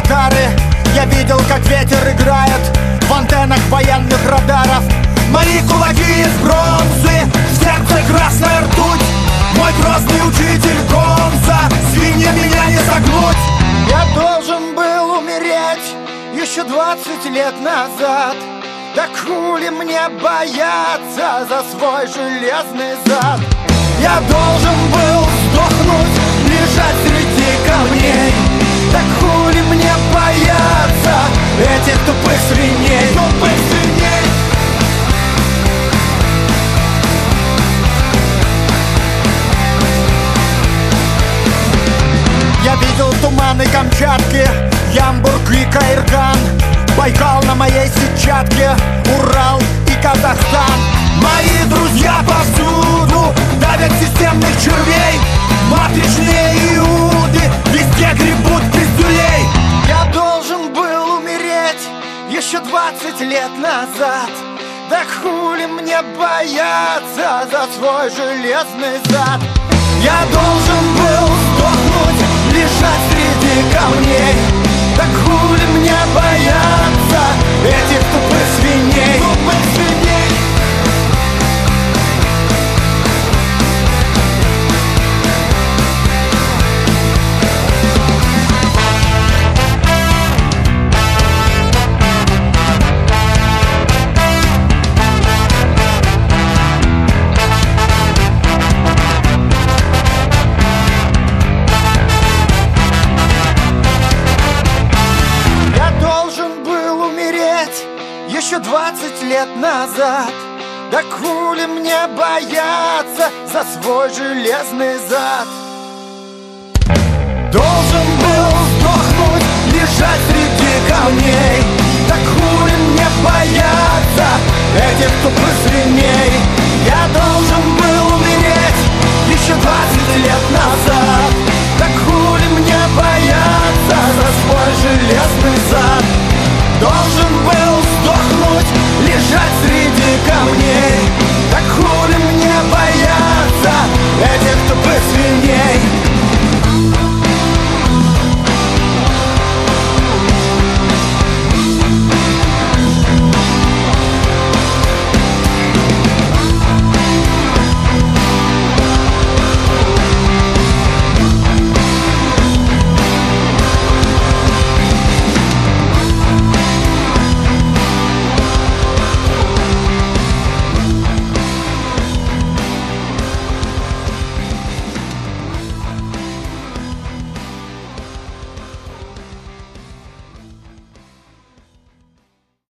татары. Я видел, как ветер играет в антеннах военных радаров. Мои кулаки из бронзы, в сердце красная ртуть. Мой грозный учитель Гонза, свинья меня не согнуть. Я должен был умереть еще 20 лет назад. Да хули мне бояться за свой железный зад? Я должен был сдохнуть, лежать среди камней. Да хули мне бояться этих тупых свиней, тупых свиней. Я видел туманы Камчатки, Ямбург и Каирган, Байкал на моей сетчатке, Урал и Казахстан. Мои друзья повсюду давят системных червей. Матричные иуды везде гребут пиздюлей. Я должен был умереть еще 20 лет назад. Да хули мне бояться за свой железный зад? Я должен был сдохнуть, лежать среди камней. Да хули мне бояться этих тупых свиней, тупых свиней. Еще 20 лет назад. Да хули мне бояться за свой железный зад? Должен был сдохнуть, лежать среди камней. Да хули мне бояться этих тупых свиней? Я должен был умереть еще 20 лет назад. Да хули мне бояться за свой железный зад? Должен был сдохнуть, лежать среди камней.